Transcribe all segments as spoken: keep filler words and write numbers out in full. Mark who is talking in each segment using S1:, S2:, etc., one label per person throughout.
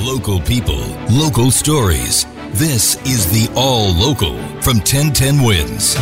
S1: Local people, local stories. This is the All Local from ten ten Wins.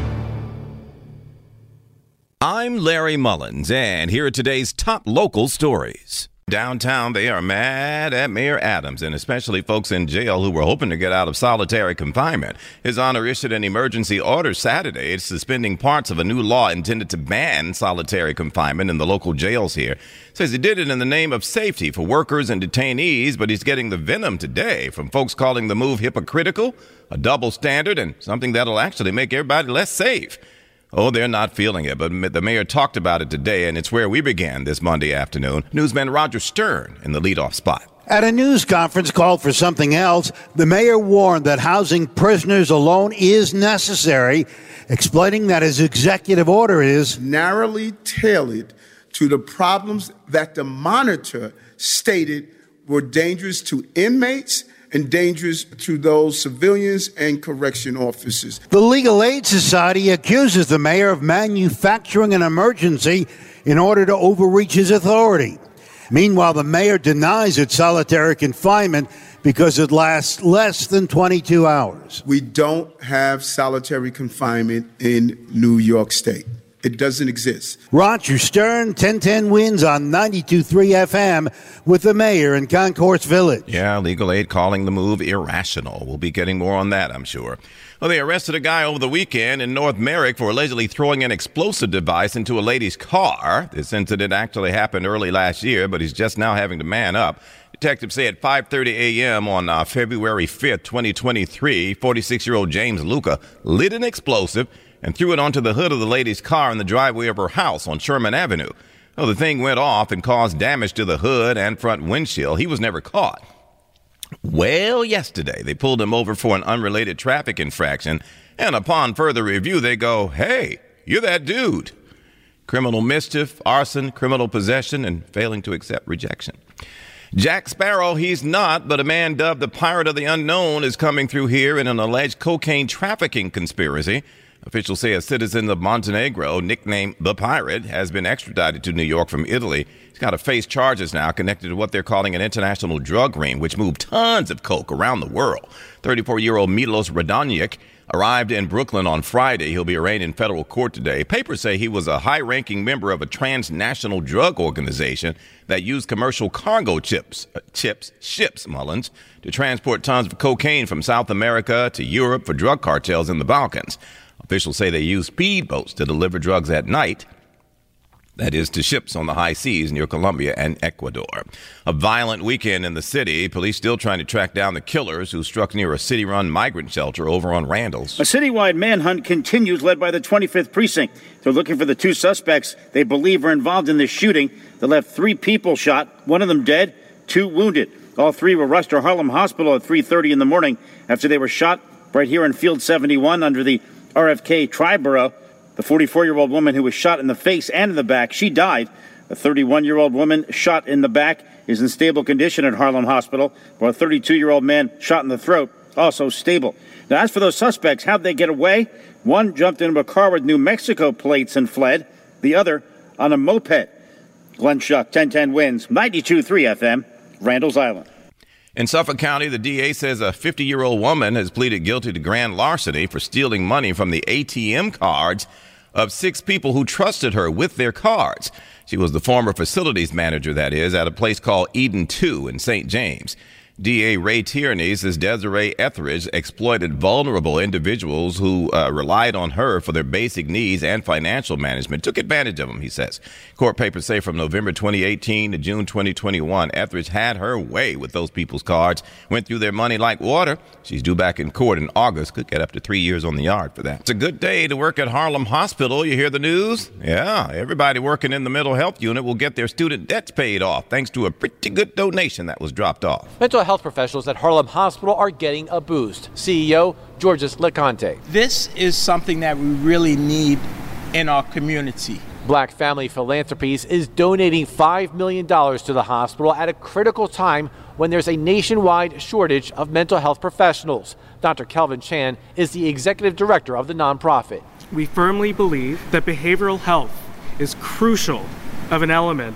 S2: I'm Larry Mullins, and here are today's top local stories. Downtown, they are mad at Mayor Adams, and especially folks in jail who were hoping to get out of solitary confinement. His Honor issued an emergency order Saturday suspending parts of a new law intended to ban solitary confinement in the local jails here. Says he did it in the name of safety for workers and detainees, but he's getting the venom today from folks calling the move hypocritical, a double standard, and something that'll actually make everybody less safe. Oh, they're not feeling it, but the mayor talked about it today, and it's where we began this Monday afternoon. Newsman Roger Stern in the leadoff spot.
S3: At a news conference called for something else, the mayor warned that housing prisoners alone is necessary, explaining that his executive order is
S4: narrowly tailored to the problems that the monitor stated were dangerous to inmates and dangerous to those civilians and correction officers.
S3: The Legal Aid Society accuses the mayor of manufacturing an emergency in order to overreach his authority. Meanwhile, the mayor denies it's solitary confinement because it lasts less than twenty-two hours.
S4: We don't have solitary confinement in New York State. It doesn't exist.
S3: Roger Stern, ten ten Wins on ninety-two point three F M with the mayor in Concourse Village.
S2: Yeah, Legal Aid calling the move irrational. We'll be getting more on that, I'm sure. Well, they arrested a guy over the weekend in North Merrick for allegedly throwing an explosive device into a lady's car. This incident actually happened early last year, but he's just now having to man up. Detectives say at five thirty a.m. on uh, February fifth, twenty twenty-three, forty-six-year-old James Luca lit an explosive and threw it onto the hood of the lady's car in the driveway of her house on Sherman Avenue. Well, the thing went off and caused damage to the hood and front windshield. He was never caught. Well, yesterday, they pulled him over for an unrelated traffic infraction, and upon further review, they go, hey, you're that dude. Criminal mischief, arson, criminal possession, and failing to accept rejection. Jack Sparrow, he's not, but a man dubbed the Pirate of the Unknown is coming through here in an alleged cocaine trafficking conspiracy. Officials say a citizen of Montenegro, nicknamed the Pirate, has been extradited to New York from Italy. He's got to face charges now connected to what they're calling an international drug ring, which moved tons of coke around the world. thirty-four-year-old Milos Radonjic arrived in Brooklyn on Friday. He'll be arraigned in federal court today. Papers say he was a high-ranking member of a transnational drug organization that used commercial cargo chips, uh, chips, ships, Mullins, to transport tons of cocaine from South America to Europe for drug cartels in the Balkans. Officials say they use speedboats to deliver drugs at night, that is, to ships on the high seas near Colombia and Ecuador. A violent weekend in the city. Police still trying to track down the killers who struck near a city-run migrant shelter over on Randall's.
S5: A citywide manhunt continues, led by the twenty-fifth Precinct. They're looking for the two suspects they believe are involved in this shooting that left three people shot, one of them dead, two wounded. All three were rushed to Harlem Hospital at three thirty in the morning after they were shot right here in Field seventy-one under the R F K Triborough. The forty-four-year-old woman who was shot in the face and in the back, she died. A thirty-one-year-old woman shot in the back is in stable condition at Harlem Hospital, while a thirty-two-year-old man shot in the throat, also stable. Now, as for those suspects, how'd they get away? One jumped into a car with New Mexico plates and fled. The other on a moped. Glenn Schuck, ten ten Wins, ninety-two point three F M, Randall's Island.
S2: In Suffolk County, the D A says a fifty-year-old woman has pleaded guilty to grand larceny for stealing money from the A T M cards of six people who trusted her with their cards. She was the former facilities manager, that is, at a place called Eden two in Saint James. D A Ray Tierney says Desiree Etheridge exploited vulnerable individuals who uh, relied on her for their basic needs and financial management, took advantage of them, he says. Court papers say from November twenty eighteen to June twenty twenty-one, Etheridge had her way with those people's cards, went through their money like water. She's due back in court in August, could get up to three years on the yard for that. It's a good day to work at Harlem Hospital. You hear the news? Yeah, everybody working in the mental health unit will get their student debts paid off thanks to a pretty good donation that was dropped off.
S6: Mental health professionals at Harlem Hospital are getting a boost. C E O Georges LeConte.
S7: This is something that we really need in our community.
S6: Black Family Philanthropies is donating five million dollars to the hospital at a critical time when there's a nationwide shortage of mental health professionals. Doctor Kelvin Chan is the executive director of the nonprofit.
S8: We firmly believe that behavioral health is crucial of an element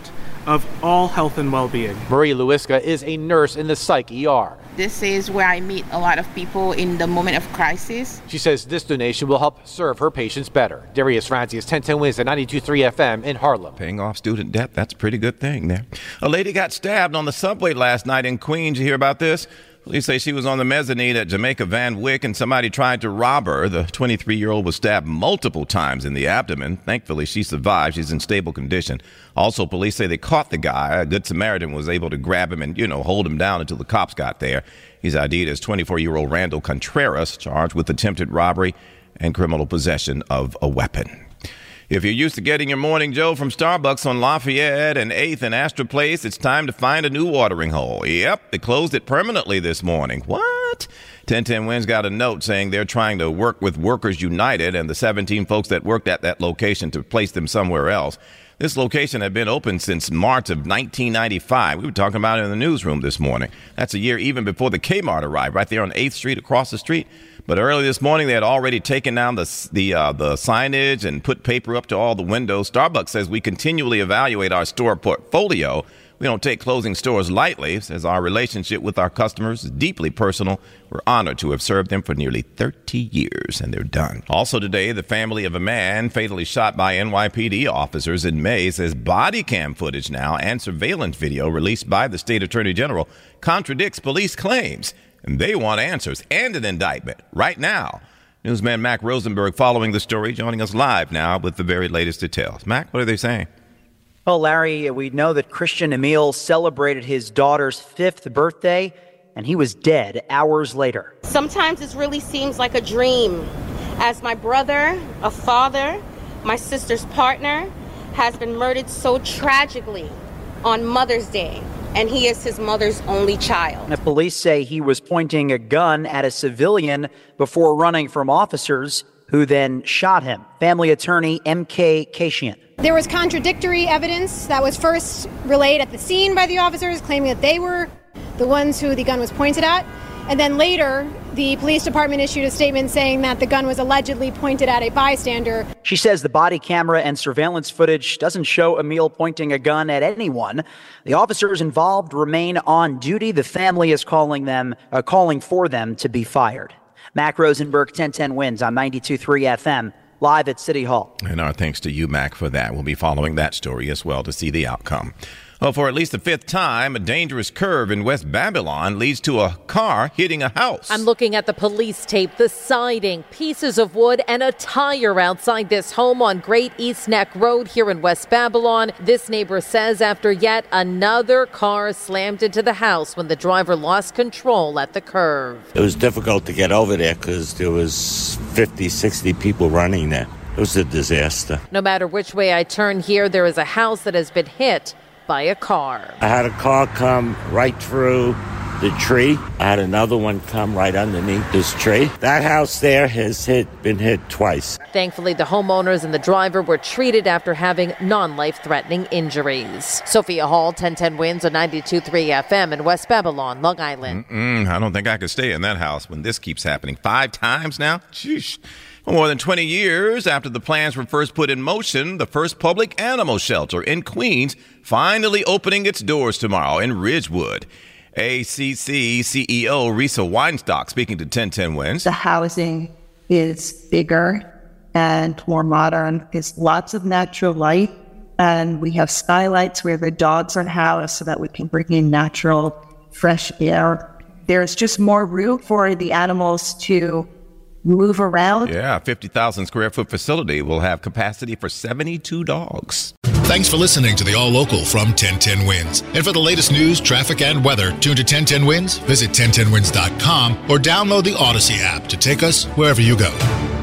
S8: of all health and well-being.
S6: Marie Lewiska is a nurse in the psych E R.
S9: This is where I meet a lot of people in the moment of crisis.
S6: She says this donation will help serve her patients better. Darius Francis, ten ten Wins at ninety-two point three F M in Harlem.
S2: Paying off student debt, that's a pretty good thing there. A lady got stabbed on the subway last night in Queens. You hear about this? Police say she was on the mezzanine at Jamaica Van Wyck and somebody tried to rob her. The twenty-three-year-old was stabbed multiple times in the abdomen. Thankfully, she survived. She's in stable condition. Also, police say they caught the guy. A good Samaritan was able to grab him and, you know, hold him down until the cops got there. He's I D'd as twenty-four-year-old Randall Contreras, charged with attempted robbery and criminal possession of a weapon. If you're used to getting your Morning Joe from Starbucks on Lafayette and eighth and Astor Place, it's time to find a new watering hole. Yep, they closed it permanently this morning. What? ten ten Wins got a note saying they're trying to work with Workers United and the seventeen folks that worked at that location to place them somewhere else. This location had been open since March of nineteen ninety-five. We were talking about it in the newsroom this morning. That's a year even before the Kmart arrived, right there on eighth Street across the street. But early this morning, they had already taken down the the uh, the signage and put paper up to all the windows. Starbucks says we continually evaluate our store portfolio. We don't take closing stores lightly. It says our relationship with our customers is deeply personal. We're honored to have served them for nearly thirty years, and they're done. Also today, the family of a man fatally shot by N Y P D officers in May says body cam footage now and surveillance video released by the state attorney general contradicts police claims. And they want answers and an indictment right now. Newsman Mac Rosenberg following the story, joining us live now with the very latest details. Mac, what are they saying?
S10: Well, Larry, we know that Christian Emile celebrated his daughter's fifth birthday, and he was dead hours later.
S11: Sometimes it really seems like a dream, as my brother, a father, my sister's partner, has been murdered so tragically on Mother's Day. And he is his mother's only child.
S10: The police say he was pointing a gun at a civilian before running from officers who then shot him. Family attorney M K Kashian.
S12: There was contradictory evidence that was first relayed at the scene by the officers, claiming that they were the ones who the gun was pointed at. And then later, the police department issued a statement saying that the gun was allegedly pointed at a bystander.
S10: She says the body camera and surveillance footage doesn't show Emile pointing a gun at anyone. The officers involved remain on duty. The family is calling them, uh, calling for them to be fired. Mac Rosenberg, ten ten Wins on ninety-two point three F M, live at City Hall.
S2: And our thanks to you, Mac, for that. We'll be following that story as well to see the outcome. Well, for at least the fifth time, a dangerous curve in West Babylon leads to a car hitting a house.
S13: I'm looking at the police tape, the siding, pieces of wood, and a tire outside this home on Great East Neck Road here in West Babylon. This neighbor says after yet another car slammed into the house when the driver lost control at the curve.
S14: It was difficult to get over there because there was fifty, sixty people running there. It was a disaster.
S13: No matter which way I turn here, there is a house that has been hit by a car.
S14: I had a car come right through the tree. I had another one come right underneath this tree. That house there has hit, been hit twice.
S13: Thankfully, the homeowners and the driver were treated after having non-life-threatening injuries. Sophia Hall, ten ten Wins on ninety-two point three F M in West Babylon, Long Island.
S2: Mm-mm, I don't think I could stay in that house when this keeps happening. Five times now? Sheesh. For more than twenty years after the plans were first put in motion, the first public animal shelter in Queens finally opening its doors tomorrow in Ridgewood. A C C C E O Risa Weinstock speaking to ten ten Wins.
S15: The housing is bigger and more modern. There's lots of natural light, and we have skylights where the dogs are housed so that we can bring in natural, fresh air. There's just more room for the animals to move around.
S2: Yeah, fifty thousand square foot facility will have capacity for seventy-two dogs.
S16: Thanks for listening to the All Local from ten ten Wins. And for the latest news, traffic, and weather, tune to ten ten Wins, visit ten ten wins dot com, or download the Odyssey app to take us wherever you go.